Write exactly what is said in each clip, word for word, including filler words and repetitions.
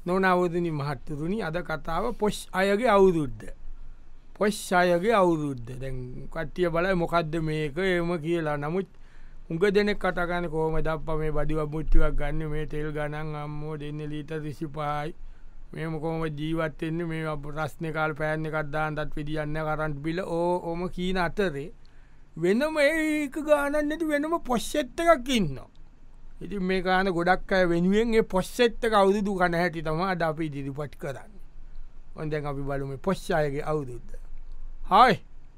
නොනවදනි මහත්තතුනි අද කතාව පොෂ් අයගේ අවුරුද්ධ පොෂ් අයගේ අවුරුද්ධ දැන් කට්ටිය බලයි මොකක්ද මේක එම කියලා නමුත් උඟ දෙනෙක් කටගන කෝම දප්ප මේ බඩිව මුට්ටිවක් ගන්න මේ තෙල් ගණන් අම්මෝ දෙන්න ලීට රිසිපායි මේම කොම ජීවත්වෙන්න මේ ප්‍රශ්න කාල් පෑන්න එකක්දාන්ටත් පිදිියන්න කරන්ට බිල ඕ ඕම කීන අතරේ වෙනම ඒක ගානන්නට වෙනම පොශ්ෂෙත්ත එකක් ඉන්න ඉති මේ කාන ගොඩක් අය වෙනුවෙන්ගේ පොස්සෙත්ත අවුදු කන හැටි තම අද අපි ඉදිරිපට් කරන්න ඔොන්දැන් අපි බලුම පොශ්ෂායගේ අවුදුද්ද හයි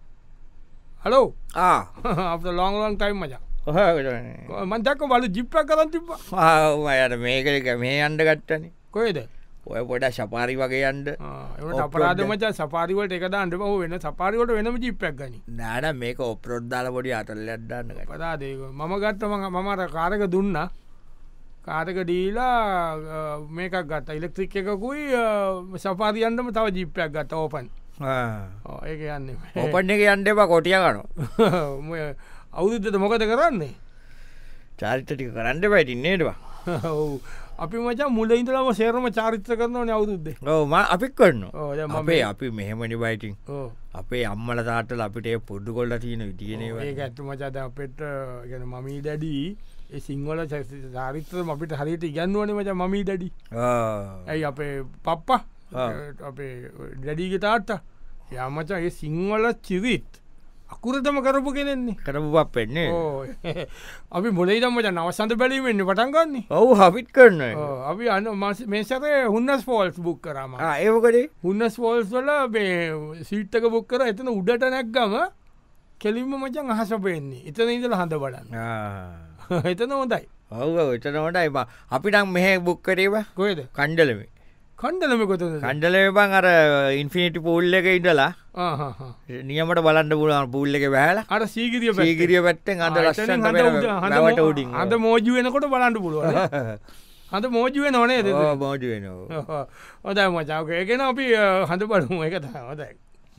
හලෝ අප ලොංලොන් ටයිම් මචා මන්දක්ක බලු ජිප්ප කරන්න තිබ යට මේකක මේ අන්ඩ ගත්තන කොයද ඔය පොඩ සපාරි වගේ අන්ඩ අපරාධමච සපාරිවට එක අන්ඩ බහ වෙන සපාරිවට වෙනම ජිප්පක් ගනි නාන මේක ඔපරොද්දාල පොඩි අටල්ල අඩන්න පදාදේක මම ගත්තම මමට කාරක දුන්න කාරක දීලා මේකක් ගත්ත ඉලෙක්ත්‍රික් එකකුයි සපාරියන්ටම තව ජිප්පයක් ගත්ත ඕපන් ඒක යන්න ඕපන් එක අන්ඩ එපා කොටිය කනු අවුදුත්තට මොකද කරන්නේ චාරිතටික කරන්න පැටින්නේටවා ඔවු අපි මචා මුල ඉඳලම සේරම චාරිත්‍ර කරනවන අවුදුද්දේ ඕම අපික් කරන්න අපේ අපි මෙහෙමනි බයිටින් අපේ අම්මල තාටල අපිට පුඩ්ඩු කොල්ල තියෙන විටියනවා ඒ ඇත්තු මචාද අපට ගැන මමී දැඩී ඒ සිංහල චාරිත්‍ර අපිට හරියට ඉගන්නුවන මච මමී දැඩි ඇයි අපේ පප්පා අපේ දැඩීග තාත්ත යමචා ඒ සිංහල චිරිත් අකුරතම කරපු කෙනෙන්නේ කරපු පක් පෙන්නේ අපි මොලයිදම්මට නවසඳ බැලීමෙන්න්න පටන්ගන්නේ ඔවු හපිත් කරන අපි අන්න මේසරේ හුන්නස් ෆෝල්ස් බුක් කරම ඒකඩේ හුන්නස් ෆෝල්ස් වල මේ සීට්ටක බුක් කර එතන උඩට නැක්ගම කෙලින්ම මචන් අහස පෙන්නේ එතන ඉදල හඳ බලන්න එතන හොඳයි ඔව එතන හොටයි බා අපිටම් මෙහ බුක් කරේවා කොයද කණ්ඩලම කණ්ඩලම කොත කණ්ඩලම බං අර ඉන්ෆිනිටි පූල් එක ඉඩලා නියමට බලන්න පුලන් පූල් එක බැහල අර සීගිරිය සීගිරිය පැත්තෙන් අද ලස්සට හට උඩින් අද මෝජ වෙනකොට බලන්න පුළුව හඳ මෝජුව නොනේ මෝජ වෙනවා හොදයි මචාවක එකන අපි හඳ බලමු එක හොදයි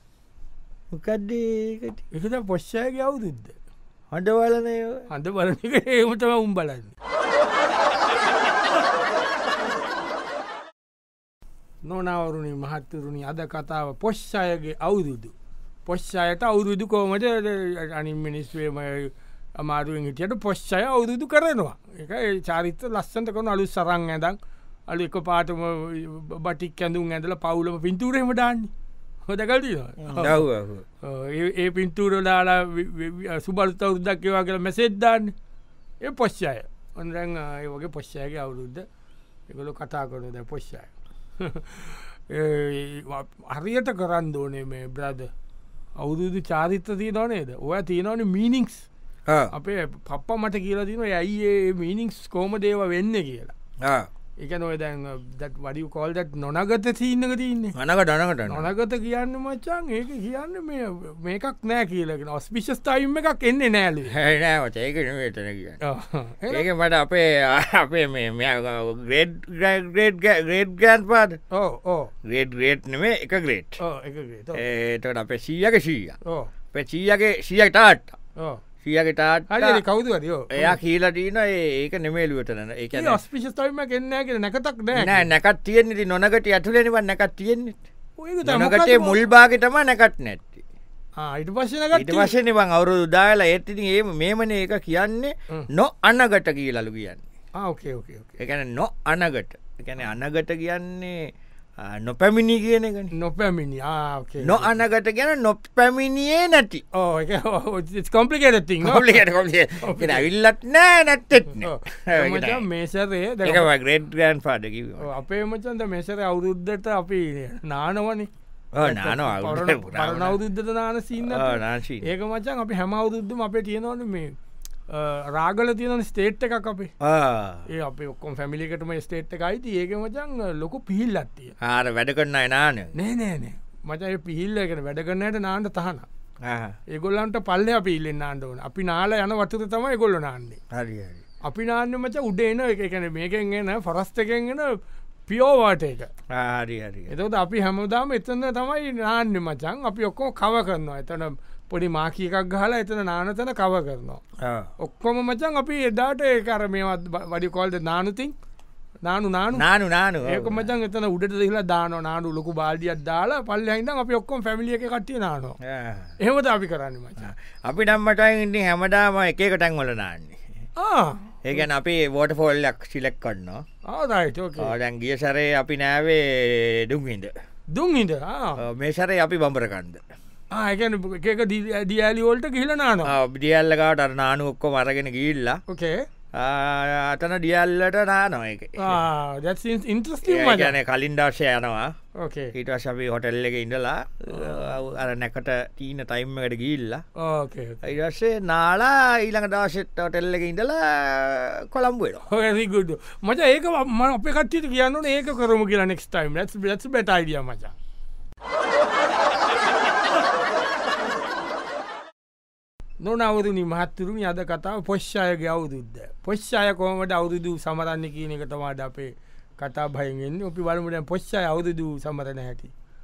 මොකක්දේ එකත පොශ්ෂයගේ අවුදුද්ද හඩ බලනය හඳ බලන එක ඒමතම උම් බලන්න නොනවරුණි මහත්තරුණි අද කතාව පොශ්ෂයගේ අවුරුදු පොශ්ෂයට අවුරුදු කෝමට අනි මිනිස්වේම අමාරුවෙන් හිටියට පොශ්ෂය අවුරුදු කරනවා එක චාරිත්‍ර ලස්සන්ට කොන අලු සරං ඇදන් අලු එක පාටම බටික් ඇඳුම් ඇඳල පවුලම පින්තුරේම දාන්නේ හොදකල්ති ඒ පින්තුර දාලා සුබලත අවුරුද්දක් ඒවා කියල මැසෙද්දාන්න ඒ පොශ්ෂය ඔොන්රැන් ඒ වගේ පොශ්ෂයගේ අවුරුද්ධ එකළු කතා කරන ද පොශ්ෂය හරියට කරන්න ඕනේ මේ බ්‍රද අවුදුදු චාරිත්‍ර තිය නොනේද ඔය තියෙනවන මීනිික්ස් අපේ පප්ප මට කියලා තින ඇයි ඒ මීනිික්ස් කෝම දේව වෙන්න කියලා එක නොය දැන් දත් වඩි කෝල්දත් නොනගත සිීන්නක තියන්නේ අනක ඩනකට නොනගත කියන්න මචන් ඒක කියන්න මේකක් නෑ කියලගෙන ඔස්පිශස් ටයිම් එකක් එන්නේ නෑලු හැනෑවට ඒක නතන කිය ඒක මට අපේ අපේ මේ ග්‍රේඩ් ග්‍රේඩ් ග්‍රේඩ් ගෑන් පාද ඕ ග්‍රේඩ් ග්‍රේට් නෙමේ එක ග්‍රේට් ඒට අපේ සීයක සීය පෙචීයගේ සියක් ටාට් සියගේ ටාට් කවුද එයා කියීලටන ඒක නෙමේලුවටන ඒක ස්පිෂස්තයිම කෙන්නෑ නැකතක් නෑ නැකත් තියෙන්නේ නොනකට ඇතුලෙනව නැකත් තියෙන්නේ නොනකටේ මුල්බාගටම නැකත් නැත්ති ඉට පස්සන ඉට වශන බං අවුරුදු දාලා ඒත්තිති ඒ මේමන එක කියන්නේ නො අන්නගට කියලලු කියන්නේ එකන නො අනගට එකැන අනගට කියන්නේ නොපැමිණි කියන එක නොපැමිණි නො අනගට ගැන නො පැමිණියේ නැති කොම්පලිකේට ති ලිකට ඇවිල්ලත් නෑ නැත්තෙත්න මේසරේ ග්‍රේඩ් ග්‍රන් පාඩක අපේ මචන්ද මේසර අවුරුද්ධට අපි නානවනි නාන නවදුද්ධත නාන සින්න ඒක මචන් අපි හැම අවුරුද්ධම අපේ තියෙනවන මේ රාගල තියන ස්ටේට් එකක් අපේ ඒ අප ඔක්කොම් ෆැමිලිකටම ස්ටේට් එක අයිති ඒක මචන් ලොකු පිහිල් අත්තිය ආර වැඩ කරන්න නාන නෑ නෑනෑ මචය පිහිල්ල එකට වැඩ කරන්නට නාන්ට තහන ඒගොල්ලන්ට පල්ලය පිල්ලෙන් ආන්ඩ ඕන අපි නාල යන වතුර තමයි ගොල්ල නාන්නේ හරි අපි නාන්න මච උඩේන එකන මේකෙන්ගෙන ෆරස්තකෙන්ගෙන පියෝවාට එක හරි හරි එතට අපි හැමදාම එතන්න තමයි නාන්න මචන් අපි ඔක්කෝ කව කරනවා එතන පොඩි මාකි එකක් ගහලා එතන නානතන කව කරනවා ඔක්කොම මචන් අපි එදාට ඒකර මේවත් වඩි කොල්ද නානුතින් නානු නානු නානු නානු ඒක මචන් එතන උඩට දෙලා දාන නානු ලොකු බාල්දියක් දාලා පල්ලෙහා ඉඳන් අපි ඔක්කොම ෆැමිලි එකේ කට්ටිය නානවා. එහෙමද අපි කරන්නේ මචං. අපි නම් මටන් ඉන්නේ හැමදාම එක එක තැන් වල නාන්නේ. ආ ඒ කියන්නේ අපි වෝටර්ෆෝල් එකක් සිලෙක්ට් කරනවා. ආ රයිට් ඕකේ. ආ දැන් ගිය සැරේ අපි නෑවේ දුම්හිඳ. දුම්හිඳ ආ මේ සැරේ අපි බඹරකන්ද. ආ ඒ කියන්නේ එක එක ඩීඑල් වලට ගිහලා නානවා. ආ ඩීඑල් එකට අර නානු ඔක්කොම අරගෙන ගිහිල්ලා. ඕකේ. අතන ඩියල්ලට නානො එක ඉන්ට්‍රස්ටින් කලින් දවශය යනවා ඕකේ ඊට ශපි හොටෙල් එක ඉඳලා අර නැකට තීන ටයිම් එකට ගිල්ලා ඕකේ ඉරස්සේ නාලා ඊළඟ දවශෙත් හොටෙල් එක ඉඳලා කොළම්බුවට හොගුඩ මච ඒක ම අප කට්ට කියන්න ඒක කරම කියලා නෙක් ටයිම් ස් බට අයිඩිය මචා නොනවරුණි මහත්තුරුණි අද කතාව පොශ්ෂායගේ අවුදුද්ද. පොශ්ෂාය කොහමට අවුරුදු සමරන්න කියන එක තමාට අපේ කතා භයෙන්ෙන් අපි බලමුට පොශ්ෂාය අවුරුදු සමරණ හැටි.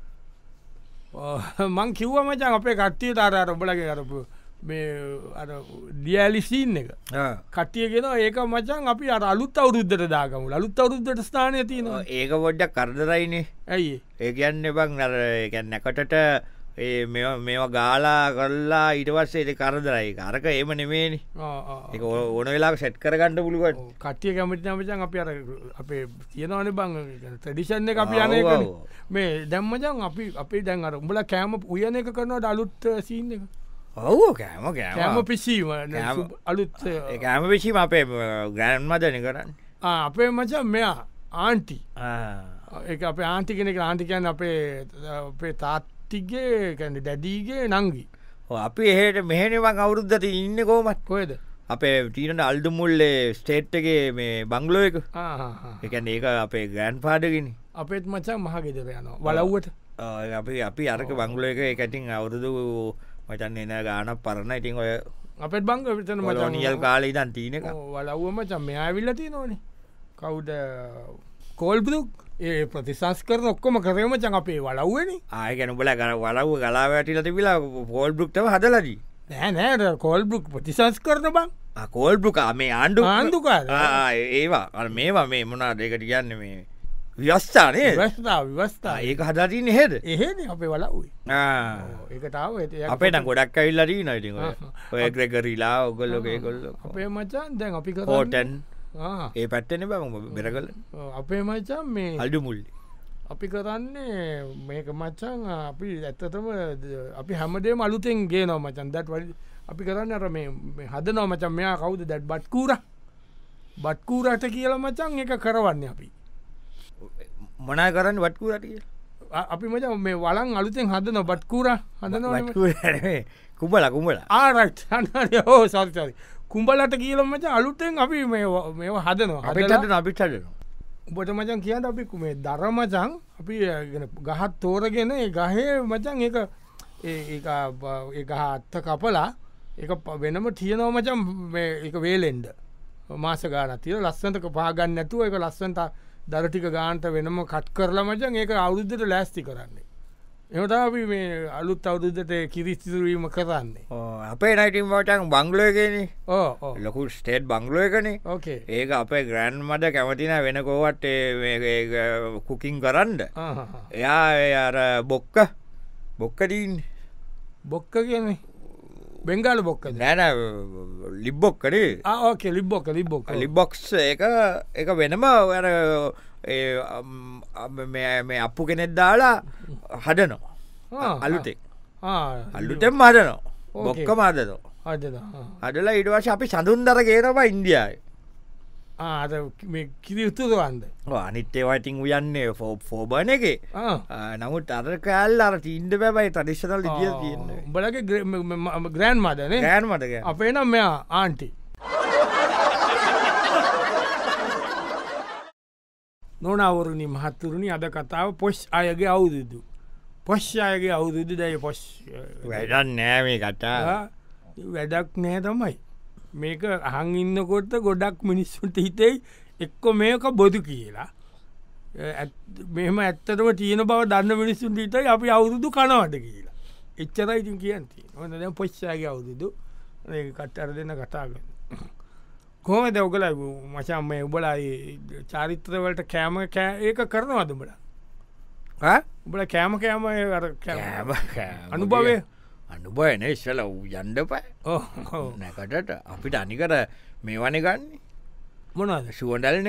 මං කිව්ව මචන් අපේ කට්ටිය තාර ඔබලගේ කරපු මේ ඩියලිසිීන් එක කට්ටියගෙන ඒක මචන් අපි අර අලුත් අවුරුද්ධට දාගමු අලුත් අවුරුද්ධට ස්ථානය තියනවා ඒක පොඩ්ඩක් කරදරයිනේ ඇයි ඒ කියන්න බං අර ගැන්නකටට ඒ මේවා ගාලා කරලා ඊටවස්සේ කරදරයි අරක ඒම නෙමේනි එක ඕන වෙලා සැට් කරගන්නඩ පුළුවන් කටිය කැමති නමචන් අප අර අපේ තියෙනවන බං ටඩිෂන් එක අපි යනක මේ දැම්මජන් අපි අපි දැන් අර උඹල කෑම උයන එක කරනවට අලුත් සීන් එක ඔවු කෑම කෑම පිසීම අලුත් කෑම පිසීම අපේ ග්‍රෑන් මදන කරන්න අපේ මචන් මෙයා ආන්ටි ඒ අපේ ආන්ටි කෙනෙක ආන්ටිකයන් අපේ අපේ තාත් ටිගේ කැන දැඩීගේ නංගි අපි එහට මෙහෙනවන් අවුරුද්ධට ඉන්න කෝමත් කොයද අපේ තීනට අල්ඩුමුල්ලේ ස්ටේට්ගේ මේ බංගලෝ එක එකන ඒක අපේ ගෑන් පාඩගෙන අපේත් මචා මහගෙදර යනවා වලව්වට අපි අපි අරක බංගලෝ එක එකටින් අවුරුදු මචන් එන ගානක් පරණ ඉතින් ඔය අපත් බංග විතන මචනියල් කාලේ දන් තියනක වලව්ව මචන් මෙයා විල්ලති නොනේ කවුද කෝල්බදුක් ඒ ප්‍රතිසංස් කරන ඔක්කොම කරම චන් අපේ වලව්වනි ආය ගැන බල කර වලව් ගලා වැටිල තිබිලා පෝල් බෘක්ටව හදලදී නෑ නෑ කෝල් බෘක් ප්‍රතිසංස් කරන බං කෝල් බෘක මේ ආණ්ඩු ආණ්ඩුකා ඒවා අ මේවා මේ මොනා දෙකට කියන්න මේ ව්‍යස්ථානේ වස්ථා විවස්ථා ඒක හදාතින්න හෙද එහෙන අපේ වලව්යි ඒකටාව අපේ නම් ගොඩක් ඇවිල්ලදී නයිති ඔය ග්‍රෙගරීලා ඔගොල්ලොගේ කොල්ල අපේ මචන් දැන් අපි හෝටන් ඒ පැත්තන බම බෙරගල අපේ මචන් මේ අල්ඩු මුල්ලි අපි කරන්නේ මේක මච්චන් අපි ඇත්තතම අපි හැමදේ අලුතෙන් ගේ නො මචන් දැත් වඩ අපි කරන්න අර මේ හද නො මචන් මෙයා කවුද දැත් බට්කූර බට්කූරට කියල මචන් එක කරවන්න අපි මොනා කරන්න වටකූරට කිය අපි මච මේ වලන් අලුතෙන් හද නො බට්කූර හදන කුඹල කුඹල ආරට් හෝ සරිසරි කුඹලට කියලමච අලුත්තෙන් අපි මේ හදනවා අපිට අපිට හදනවා උබට මචන් කියන්න අපි මේ දරමචන් අපි ගහත් තෝරගෙන ගහේ මචන් ඒ ඒ ගහ අත්ත කපලා එක වෙනම තියනව මචන් එක වේලෙන්ඩ මාස ගාන තිය ලස්සන්තක පාගන්න ඇතුව එක ලස්සන්ට දරටික ගාන්ට වෙනම කට් කරලා මචන් ඒක අවුද්ධට ලෑස්ති කරන්නේ එමට අපි මේ අලුත් අවුරුද්ධට කිරිස්තිතුරීම කරන්නේ අපේ නයිටම් වටන් බංගලෝගෙන ඕ ලොකු ස්ටේට් බංගලෝ එකන ඕකේ ඒක අපේ ග්‍රෑන්් මට කැමතින වෙන කෝවට කුකින් කරන්න එයා අර බොක්ක බොක්කදීන් බොක්ක කියන බෙංගාල බොක්ක නෑන ලිබ්බොක්කනේ ඕකේ ලිබ්බොක්ක ලිබ්බොක් ලිබොක්ස් එක එක වෙනම මේ අපපු කෙනෙත් දාලා හදනවා අලුතෙක් අල්ලුතෙම් මදනවා බොක්ක මදනවා අඩලා ඉඩවශ අපි සඳුන්දර ගේනවා ඉන්දියායි ආ කිරි උත්තුදවන්ද අනිත්තේවයිතින් උයන්නේ ෆෝ ෆෝබන එක නමුත් අර කෑල් අර තිීන්ට බැබයි ටඩිෂනල් දිිය තියන්න බලගේ ග්‍රෑන් මදන ගෑන් මටක අපේ නම් මෙයා ආන්ටි නොනවරුණි මහත්තුරුණි අද කතාව පොස් අයගේ අවුදුදු පොස් අයගේ අවුදුදු දැයි පොස් වැඩන් නෑමේ කතා වැඩක් නෑ තමයි මේක අහන් ඉන්නකොට ගොඩක් මිනිස්සුන්ට හිතෙයි එක්කො මේක බොදු කියලා මෙම ඇත්තටම තියෙන බව දන්න මිනිස්සුන් හිතයි අපි අවුරුදු කනවට කියලා එච්චරයි ඉතින් කියන්ති ඕන දැන් පොස්සාගේ අවුරුදු කට්ටර දෙන්න කතාගන්න කොහම දවකල මචන් මේ උබලා චාරිත්‍රවලට කෑම ඒක කරනවද බලා උබල කෑම කෑම අනුභවය අනුභයන ඉස්සල යන්ඩපයි නැකටට අපිට අනිකර මේ වන ගන්නේ මොනද ශුවන්ඩල්න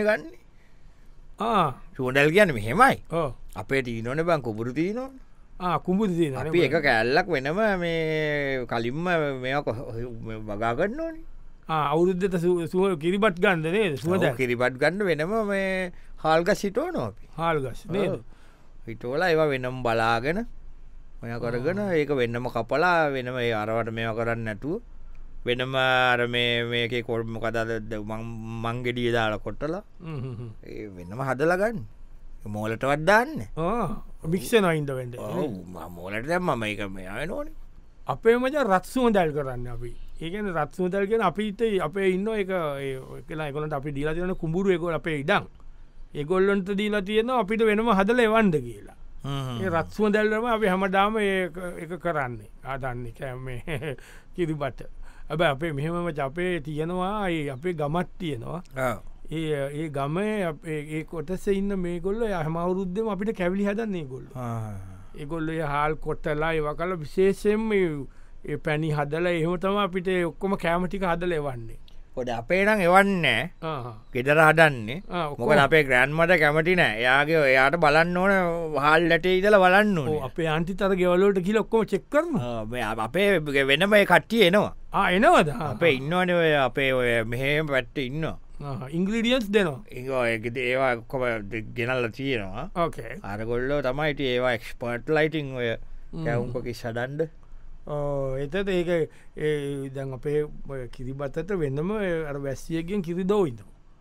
ගන්නේ ශුවන්ඩල් කියන්න මෙහෙමයි අපේ තිීනොන බං කොපුරු තිීනොන කුඹුද අපි එක කැල්ලක් වෙනම මේ කලින්ම මෙක වගාගන්න ඕනි අවුරුද්ධත සුව කිරිබට් ගන්නනේ සුවද කිරිබට් ගන්න වෙනම මේ හාල්ගස් සිටෝ නොපි හාල්ගස් හිටෝල ඒවා වෙනම් බලාගෙන ඔය කරගෙන ඒක වෙන්නම කපලා වෙනම ඒ අරවට මේවා කරන්න නැතුව වෙනම අර මේ මේක කොල්ම කතාද මංගෙඩිය දාලා කොට්ටලා ඒ වෙන්නම හදලගන්න මෝලට වත්දාන්න භික්ෂ නොයින්ද වෙන්ඩ මෝලට දැම් මම එක මේ නොන අපේ මජ රත්සුම දැල් කරන්න අපි ඒකන රත්සුම දැල්ගෙන අපිට අපේ ඉන්න එක කියලා එකොලට අපි දීලා තියන කුඹුරු එකොල අපේ ඉඩම් ඒගොල්ලොන්ට දීලා තියෙන අපිට වෙනම හදල එවන්ඩ කියලා ඒ රත්සුම දැල්ලම අපි හැමදාම එක කරන්නේ ආදන්නේ කෑමේ කිරිබට ඇබ අපේ මෙහෙමම අපේ තියෙනවා අපේ ගමත් තියෙනවා ඒ ඒ ගම ඒ කොටස ඉන්න මේ ගොල්ල හමවුරුද්ධම අපිට කැවිලි හදන්නේ ගොල්ල ඒගොල්ල හාල් කොට්ටලා ඒව කල විශේෂෙන් ඒ පැණි හදල එහෙමතම අපිට ඔක්කොම කෑමටික හදල එවන්නේ පොඩ අපේ නම් එවන්න ගෙදර හදන්නේ මොක අපේ ග්‍රෑන්මට කැමති නෑ එයාගේ එයාට බලන්න ඕන හල්ලට ඉදල බලන්න අපේ අන්තිතර ගෙවලට කිල ඔක්කොම චෙක්කරම අපේ වෙනම කට්ටිය එනවා එනවද අපේ ඉන්නවන ඔය අපේ ඔය මෙහෙම පැත්ට ඉන්නවා ඉංග්‍රීඩියන්ස් දෙනවා ඒකද ඒවා කොම ගෙනල්ල තියෙනවා ඕකේ අරගොල්ලෝ තමයිට ඒවා එක්ස්පර්ට් ලයිටිං ඔය කැවුම්පකි සඩන්ඩ එතට ඒක දැන් අපේ කිරිබත්තට වෙන්නම අර වැස්සියගෙන් කිරි දෝයිද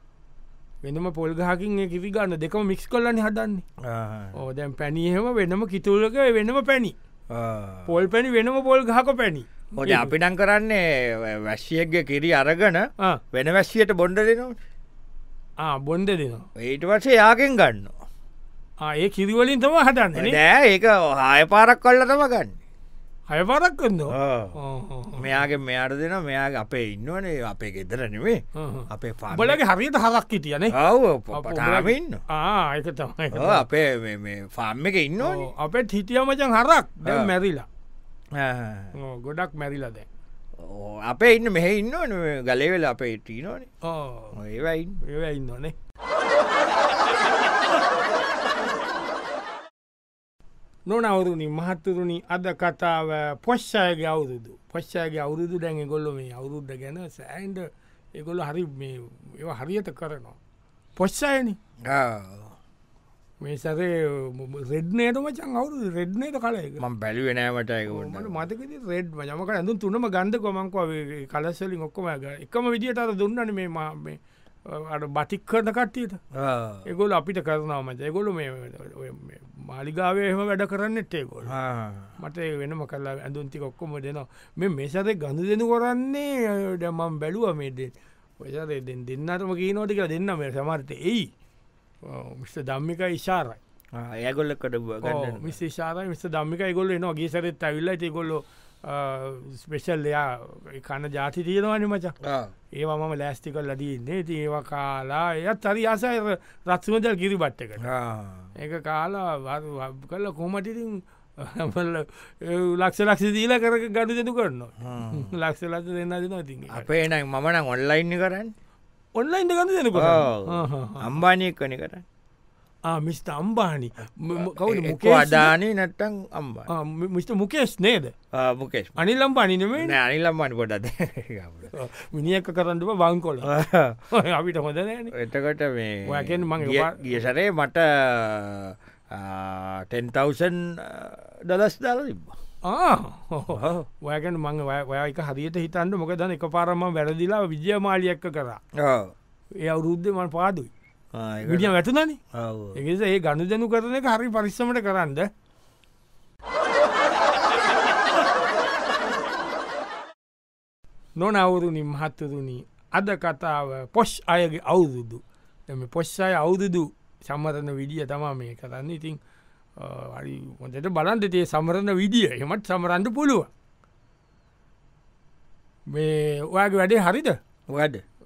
වෙනම පොල්ගහකින් කිරි ගන්න දෙකම මික්ස් කොල්ලන්න හදන්නේ ඕ දැන් පැණිහෙම වෙනම කිතුලක වෙනම පැණි පොල් පැණි වෙනම පොල් ගහක පැණි හොට අපිටන් කරන්නේ වැශ්සියක්ගේ කිරි අරගන වෙන වැස්සියට බොන්්ඩ දෙනවා බොන්්ඩ දෙනවා ඒට වසේ යාගෙන් ගන්න ඒ කිරිවලින් තම හටන්න නෑ ඒක හාය පාරක් කොල්ල තම ගන්න හයපාරක් කන්න මෙයාගේ මෙයාට දෙන මෙයාගේ අපේ ඉන්නවනේ අපේ ගෙදර නෙවේ අපේ බලගේ හරියට හරක් හිටියනේ ඔව්න්න ඒක තමයි අපේ ෆාර්ම් එක ඉන්න අපේ හිටිය මචන් හරක් මැරිලා ගොඩක් මැරිලා දැ අපේ ඉන්න මෙහ ඉන්න ගලේ වෙලා අපේ ඉටීනෝනේ ඒවයි ඒව ඉන්නනේ නොනවරුණි මහත්තුරුණි අද කතාව පොශ්ෂයගේ අවුරුදු පොශ්ෂයගේ අවුරුදු දැන් ගොල්ල මේ අවුරුද්ධ ගැන සෑන්ඩ ඒගොල්ල හරි ඒ හරියට කරනවා පොශ්ෂයන මේ සරේ රෙඩ්නේට මචන් අවුරු රෙඩ්නේට කලයක ම බැලිවෙනෑමට මට මතක රෙඩ් මක ඇඳු තුනම ගන්ධ කොමංකව කලස්සලින් ඔක්කොම එකම විදිට අර දුන්නන මේ මේ අට බටික් කරන කට්ටියට ඒගොල අපිට කරනාවමච ඒගොලු මේ මාලිගාවේ එහම වැඩ කරන්නෙත් ඒගොල් මට වෙනම කල්ලා ඇඳුන්ති ඔක්කොම දෙනවා මේ මේසරේ ගඳ දෙනු කරන්නේ ඩැමම් බැලුව මේදේ ඔයසරේ දෙන්න දෙන්නටම කීනෝටික දෙන්න මේ සමර්ත එයි මිස්ට දම්මික ඉශාරයි ඒගොල්ලකට මිස් ශාරයි මිස් දම්මික ගොල්ල නවා ගේ සරත් ඇවිල්ල ගොල්ලො ස්පෙෂල් එයා කන්න ජාති තියෙනවනි මචක් ඒවා මම ලෑස්ටිකල් ලදීන්නේ ති ඒවා කාලා එයත් හරි ආසයි රත්සුමදල් කිරි බට්ටකට ඒක කාලා කල්ල කොමටිතින් ලක්ෂ ලක්ෂ දීල කර ගඩු දෙතු කරන්න ලක්ෂ ලක්ෂ දෙන්න දෙන ති අපේ නයි මමන ඔන්ලයින් කරන්න ඔන්ලයින්ද ගඳ දෙනක අම්බානය කන කරන්න මිස්ට අම්බානි කවු මුක අදානී නැට්ටන් අම්බා මිට මුකේස් නේද මුකේස් අනිල්ලම් පනිනමේ අනිල්ලම්බානි පොඩද මිනිියක කරන්නව බංකොල අපිට හොඳ එතකට මේ ඔයකෙන් මං ගියසරේ මට ටෙන්තවසන් දලස් දාල තිබ්බා ඔයකෙන් මං ඔයක හරියට හිතන්ට මොක දන එක පාරම වැරදිලා විජය මාලියක්ක කරා ඒ අවුරුද්ධ මන් පාදුයි විඩිය වැටනන ඒස ඒ ගණු දෙනු කරන එක හරි පරිස්සමට කරන්න නොනවුරුණි මහත්තරුණි අද කතාව පොෂ් අයගේ අවුරුදු එම පොශ්ෂය අවුරුදු සම්මරණ විදිිය තමා මේ කරන්න ඉතින් හොඳට බලන්තේ සමරණ විදිිය එමත් සමරන්ඩ පුළුව මේ ඔයාගේ වැඩේ හරිද වැඩ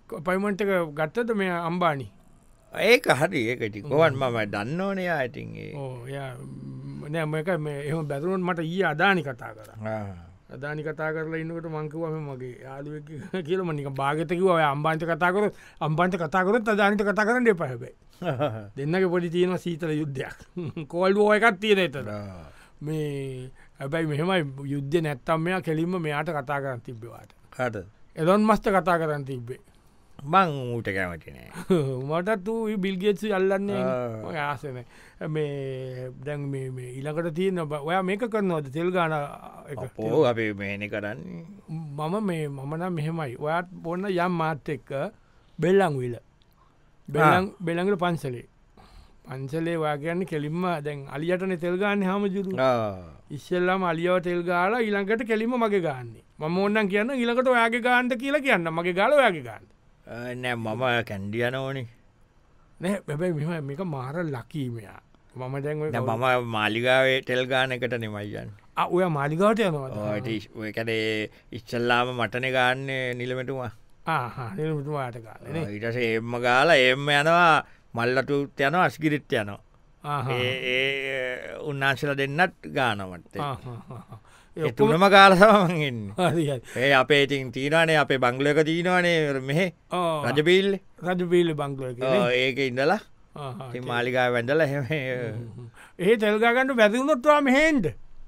පයිමන්ට එක ගත්තද මේ අම්බානි ඒක හරි ඒකටි කොවන් මම දන්න ඕනය ඇතින්ගේ නෑ මේක එහම බැතුරුවන් මට ඊ අදානි කතා කර අදානි කතා කරලා ඉන්නකට මංකවම මගේ යාලුව කියලම නික භාගතකිව ඔය අම්බාන්ත කතාකර අම්බන්ත කතාකරත් අදානිත කතා කරන්න එ පහැබයි දෙන්නක පොඩි තියෙන සීතල යුද්ධයක් කෝල් බෝ එකත් තියෙන එතර මේ ඇබැයි මෙහෙමයි යුද්ධ නැත්තම් මෙයා කෙලින්ම මෙයාට කතා කරන්න තිබ්බවාට හට එදොන් මස්ත කතා කරන්න තිබ්බේ බං ඌට කැමතිනෑ මටත් වූ බිල්ගෙත්සු අල්ලන්නේ ආසන මේ දැන් මේ ඉලකට තියන්න ඔයා මේක කරනවද තෙල් ගාන පෝ අපේ මේන කරන්නේ මම මේ මමනම් මෙහෙමයි ඔයාත් බොන්න යම් මාත් එක්ක බෙල්ලං විල බෙලං බෙළඟට පන්සලේ පන්සලේ වාගන්න කෙලින්ම දැන් අලියටන තෙල්ගන්න හමජුරු ඉස්සල්ලාම අලියව තෙල් ගාල ඉළඟට කෙලිම මගේ ගන්නේ ම ඕන්නන් කියන්න ඉලකට ඔයාගේ ගාන්ට කියලා කියන්න මගේ ගල ඔයාගේ ගන්න නෑ මම කැන්ඩියන ඕනි නෑ බැබයි මෙම මේක මාර ලකීමයා මම දැන් මම මාලිගාවේ ටෙල් ගාන එකට නෙමයියන් ඔය මාලිගාවට යනවා ඔයකඩේ ඉච්චල්ලාම මටන ගන්න නිලමටුවා නිලමටවාට ගන්න ඉටස එම්ම ගාලා එම්ම යනවා මල්ලට යන අස්ගිරිත් යනවා ඒ උන්නාංශල දෙන්නත් ගානමට තුනම කාලසමගෙන් ඒ අපේ ඉතින් තීරණය අපේ බංගලක තිීනවනේ මෙහෙ රජපිල්ල රජපිල්ල බංගල ඒක ඉඳලා මාලිකා වැඳල හෙම ඒ තෙල්ගාගන්නට බැතිවුණොත්වා මෙහෙන්ට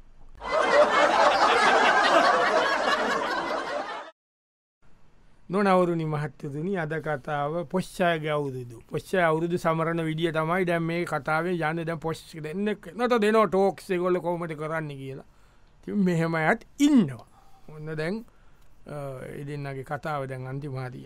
නොනවරුණි මහත්තතුනි අද කතාව පොශ්චාය ගෞදුදු පොශ්චය අවුරුදු සමරණ විදිිය තමයි දැම් මේ කතාවේ යන්න දැ පොස්් දෙන්න නොට දෙන ටෝක්සේ ගොල්ල කොමට කරන්න කියලා මෙහෙම ඇත් ඉන්නවා ඔන්න දැන් එදන්නගේ කතාව දැන් අන්තිමාරිය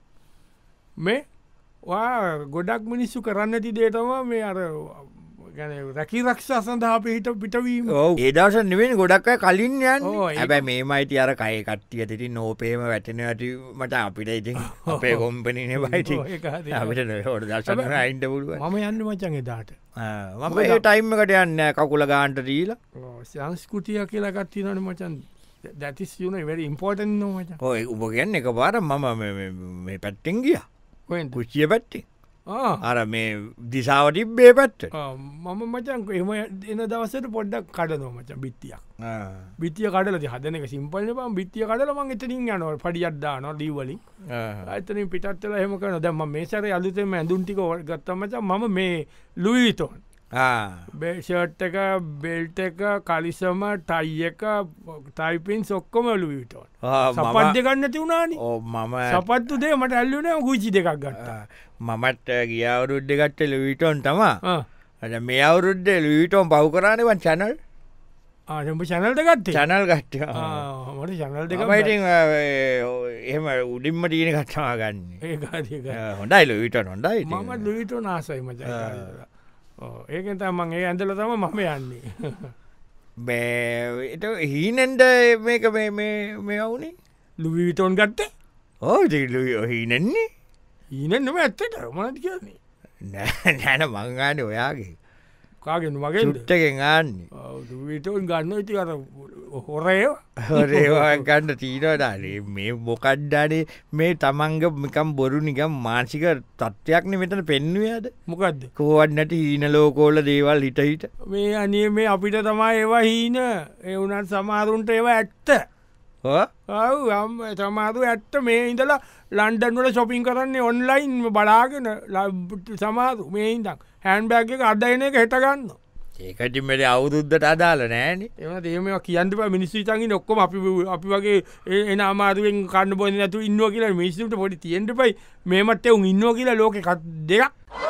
මේ ගොඩක් මිනිස්සු කරන්න ති දේතවා මේ අර ගැන රැකි රක්ෂා සඳහා පිහිට පිටවීම ඒදවස නෙවෙන් ගොඩක් කලින් යන්න හැබැ මේ මයිති අර කය කට්ටිය තිරි නෝපේම වැටන ඇති මට අපිට ඉති අපේ කොම්පනන බයිති අපිට හොට දර්ශන අයින්ට පුළුව ම යන්න මචන් එදාට මම ඒ ටයිම්මකට යන්න කකුල ගාන්ට දීලා සංස්කෘතිය කියලා ගත්තිනට මචන් දැතිස් යුන වැරි ඉම්පෝර්ටන් නො මච ඔය උප කියන්න එක පාර මම මේ පැත්තෙන් ගිය කුච්චිය පැත්තේ අර මේ දිසාාව තිබ්බේ පැත්ත මම මචන් එම එන දවසට පොඩ්ඩක් කඩනෝ මචන් බිත්තියක් බිත්තිය කඩල හදනක සිම්පල්ල පම් බිත්තිය කඩල මං එතනින් යනව පඩියත්දා නො දීවලින් අතන පිටත්ල හෙම කන දැම මේ සර අලුතෙම ඇඳුන්ටික ගත්තමච මම මේ ලුයිතෝන් බේෂට් එක බෙල්ට එක කලිසම ටයි එක ටයිපින් සොක්කොම ලුවිටෝන් සපත් දෙගන්න තිවුණනි ඕ මම සපත්තු දේ මට ඇල්ලුන ගුචි දෙකක් ගත්ත මමත් ගිය අවුරුද්ධ ගත්ත ලවිටෝන් තමා අද මේ අවුරුද්ධ ලවිටෝන් පව් කරනවන් චැනල් ආම චැනල්ට ගත්ත චැනල් ගත්ත මට චැනල් දෙක පයිති එහෙම උඩින්ම ටීන කත්වා ගන්න ඒ හොඳයි ලවිටන් හොඳයි මත් ලවිටෝ නාසයි මච ඒකෙන් තමන් ඒ ඇඳල තම මම යන්නේ බෑට හීනෙන්ඩ මේක මේ අවුනේ ලුවිටෝන් ගත්ත ඕ හීනෙන්නේ ඊනෙන්නම ඇත්තට මනට කියන්නේ නෑ නැන මංගාන ඔයාගේ කාගෙන මගේ ට්ටකෙන් ආන්නේ විටෝන් ගන්න ඉති අර හොරය හොරේවා ගන්න තීරවදානේ මේ මොකක්්ඩානේ මේ තමන්ග මිකම් බොරු නිකම් මාංසික තත්ත්වයක්න මෙතන පෙන්වයාද මොකක්ද කෝවත් නැට හීන ලෝකෝල දේවල් හිට හිට මේ අනිය මේ අපිට තමා ඒවා හීන එවුනත් සමාරුන්ට ඒවා ඇත්ත ඔව් යම් සමාරු ඇත්ත මේ ඉඳලා ලන්ඩන්වල ශොපින් කරන්නේ ඔන්ලයින් බලාගෙන සමාරු මේ ඉදක් හැන් බෑග් එක අදයන එක හෙටගන්න ඒකටිමට අවුරුද්ධට අදාල නෑන එම ඒම කියන්න මිනිස්සු තඟි ඔක්කොම අපි අපි වගේ එන අමාරුවෙන් කන්න බොන ඇතු ඉන්නවා කියලා මිනිස්සුට පොඩි තියෙන්ට පයි මේමත් එවුන් ඉන්නවා කියලා ලෝක දෙයක්